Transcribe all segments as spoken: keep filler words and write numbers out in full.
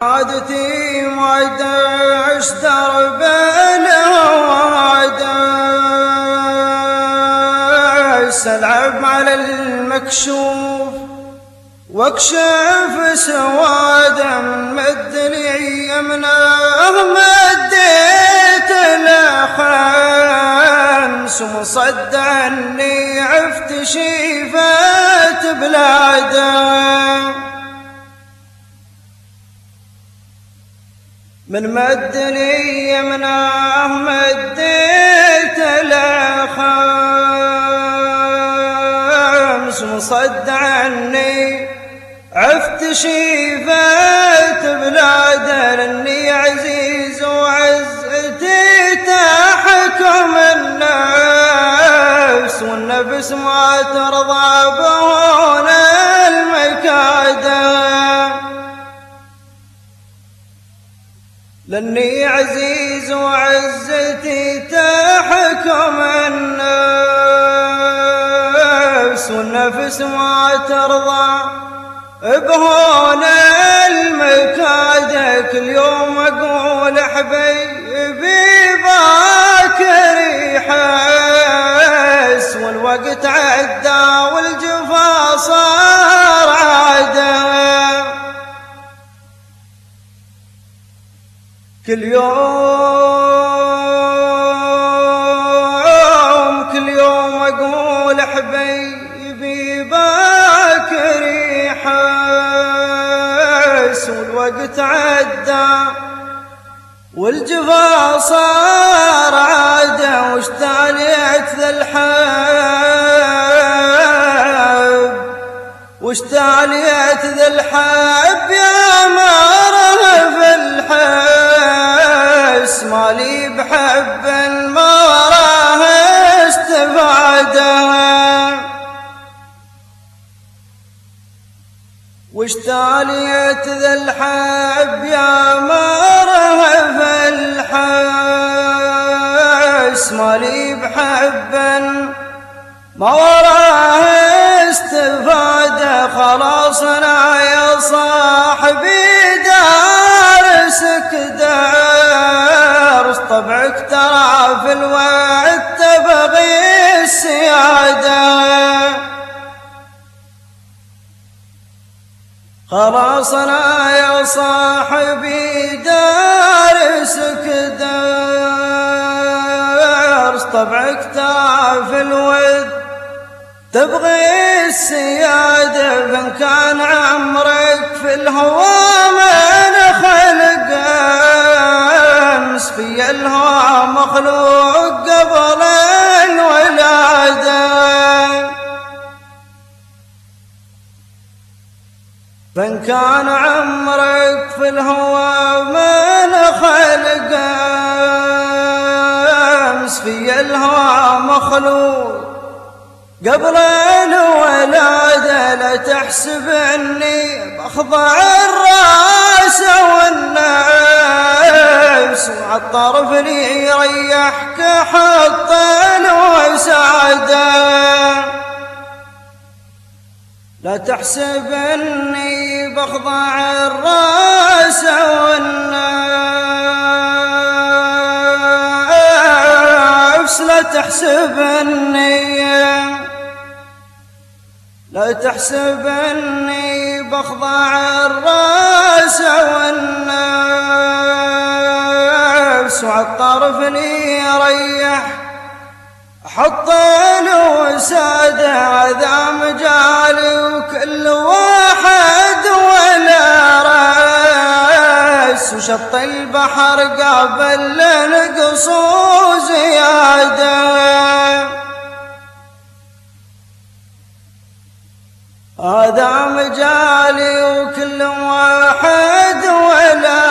عادتي ما دعش درب الهوادس العب على المكشوف واكشف سواد مد لي يمناه مديت الخمس ومصد عني عفت شيفات بلاده من مد لي يمناه مديت الخمس ومصد عني عفت شيفات بلاده لاني عزيز وعزتي تحكم النفس والنفس ما ترضى بهون المكاده لاني عزيز وعزتي تحكم النفس والنفس ما ترضى بهون المكاده كل يوم اقول حبيبي باكر يحس والوقت عدى والجفا صار عاده كل يوم كل يوم اقول حبيبي باكر يحس والوقت عدى والجفا صار عاده واشتعلت ذا الحب واشتعلت ذا الحب يا مرة في الحس مالي بحب ما راه استفاده واشتعلت ذا الحب يا مرة في الحس مالي بحب ما وراه استفاده خلاص انا يا صاحبي دارسك دارس طبعك ترى في الوعد تبغي السياده خلاص انا يا صاحبي دارسك دارس طبعك ترى في الود تبغي السيادة فإن كان عمرك في الهوى من خلق أمس في الهوى مخلوق قبل الولادة فإن كان عمرك في الهوى من خلق أمس في الهوى مخلوق قبل الولادة لا تحسب اني بخضع الراس والنفس وعالطرف لي يريحك حط الوسادة لا تحسب اني بخضع الراس والنفس لا تحسب اني لا تحسب اني بخضع الراس والنفس وعالطرف لي يريح حط الوسادة هذا مجالي وكل واحد ولا راس وشط البحر قابل لنقصو زياده هذا مجالي وكل واحد ولا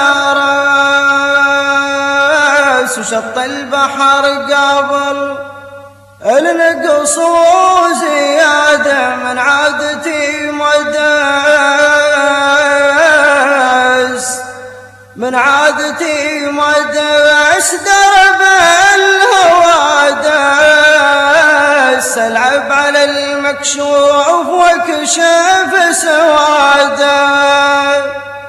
راس وشط البحر قابل النقص زيادة من عادتي مداس من عادتي مداس درب الهوادس العب على المكشوف واكشف سواده